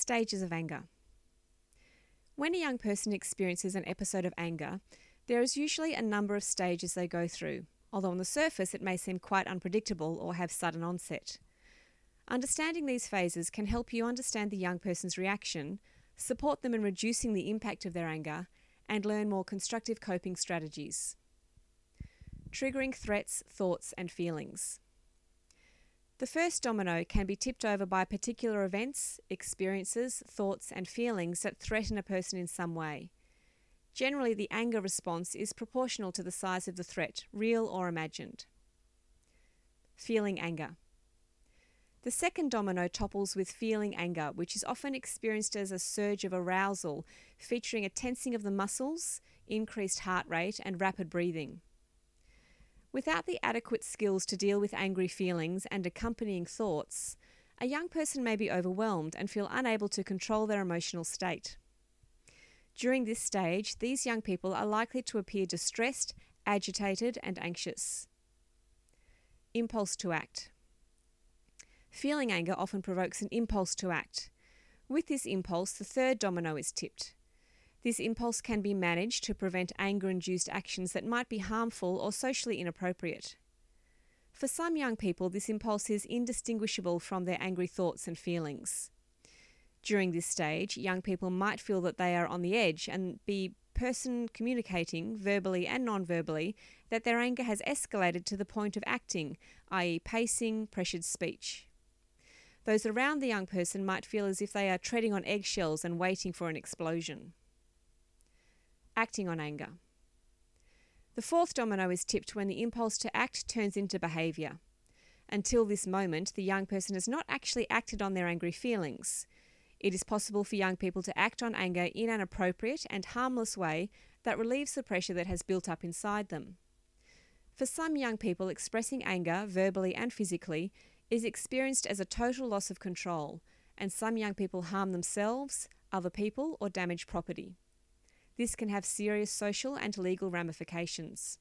Stages of anger. When a young person experiences an episode of anger, there is usually a number of stages they go through, although on the surface it may seem quite unpredictable or have sudden onset. Understanding these phases can help you understand the young person's reaction, support them in reducing the impact of their anger, and learn more constructive coping strategies. Triggering threats, thoughts, and feelings. The first domino can be tipped over by particular events, experiences, thoughts, and feelings that threaten a person in some way. Generally, the anger response is proportional to the size of the threat, real or imagined. Feeling anger. The second domino topples with feeling anger, which is often experienced as a surge of arousal, featuring a tensing of the muscles, increased heart rate, and rapid breathing. Without the adequate skills to deal with angry feelings and accompanying thoughts, a young person may be overwhelmed and feel unable to control their emotional state. During this stage, these young people are likely to appear distressed, agitated, and anxious. Impulse to act. Feeling anger often provokes an impulse to act. With this impulse, the third domino is tipped. This impulse can be managed to prevent anger-induced actions that might be harmful or socially inappropriate. For some young people, this impulse is indistinguishable from their angry thoughts and feelings. During this stage, young people might feel that they are on the edge and be person communicating, verbally and non-verbally, that their anger has escalated to the point of acting, i.e. pacing, pressured speech. Those around the young person might feel as if they are treading on eggshells and waiting for an explosion. Acting on anger. The fourth domino is tipped when the impulse to act turns into behaviour. Until this moment, the young person has not actually acted on their angry feelings. It is possible for young people to act on anger in an appropriate and harmless way that relieves the pressure that has built up inside them. For some young people, expressing anger, verbally and physically, is experienced as a total loss of control, and some young people harm themselves, other people, or damage property. This can have serious social and legal ramifications.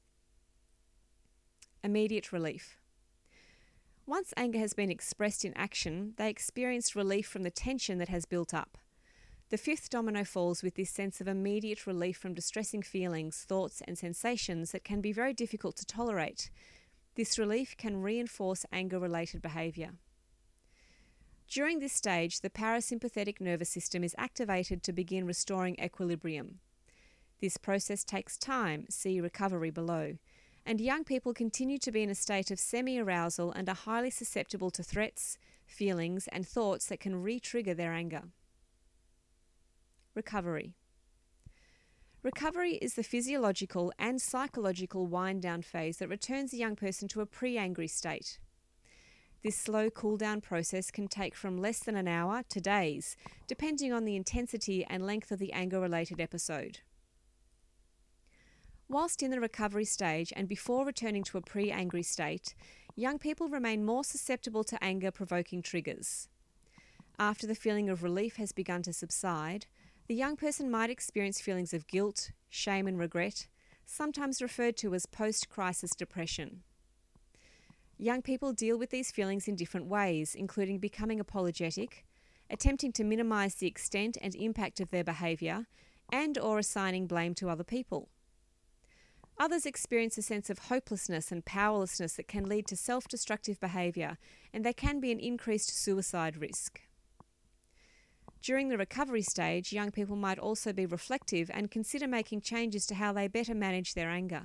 Immediate relief. Once anger has been expressed in action, they experience relief from the tension that has built up. The fifth domino falls with this sense of immediate relief from distressing feelings, thoughts, and sensations that can be very difficult to tolerate. This relief can reinforce anger-related behaviour. During this stage, the parasympathetic nervous system is activated to begin restoring equilibrium. This process takes time, see recovery below, and young people continue to be in a state of semi-arousal and are highly susceptible to threats, feelings, and thoughts that can re-trigger their anger. Recovery. Recovery is the physiological and psychological wind-down phase that returns a young person to a pre-angry state. This slow cool-down process can take from less than an hour to days, depending on the intensity and length of the anger-related episode. Whilst in the recovery stage and before returning to a pre-angry state, young people remain more susceptible to anger-provoking triggers. After the feeling of relief has begun to subside, the young person might experience feelings of guilt, shame and regret, sometimes referred to as post-crisis depression. Young people deal with these feelings in different ways, including becoming apologetic, attempting to minimise the extent and impact of their behaviour, and/or assigning blame to other people. Others experience a sense of hopelessness and powerlessness that can lead to self-destructive behaviour, and there can be an increased suicide risk. During the recovery stage, young people might also be reflective and consider making changes to how they better manage their anger.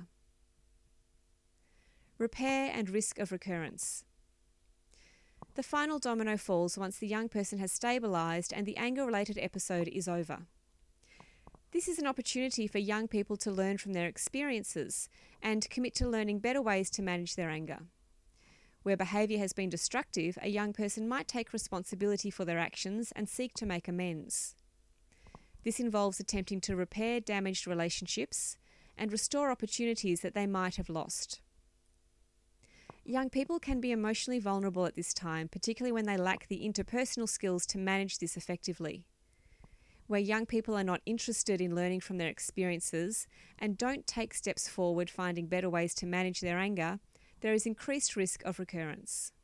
Repair and risk of recurrence. The final domino falls once the young person has stabilised and the anger-related episode is over. This is an opportunity for young people to learn from their experiences and commit to learning better ways to manage their anger. Where behaviour has been destructive, a young person might take responsibility for their actions and seek to make amends. This involves attempting to repair damaged relationships and restore opportunities that they might have lost. Young people can be emotionally vulnerable at this time, particularly when they lack the interpersonal skills to manage this effectively. Where young people are not interested in learning from their experiences and don't take steps forward finding better ways to manage their anger, there is increased risk of recurrence.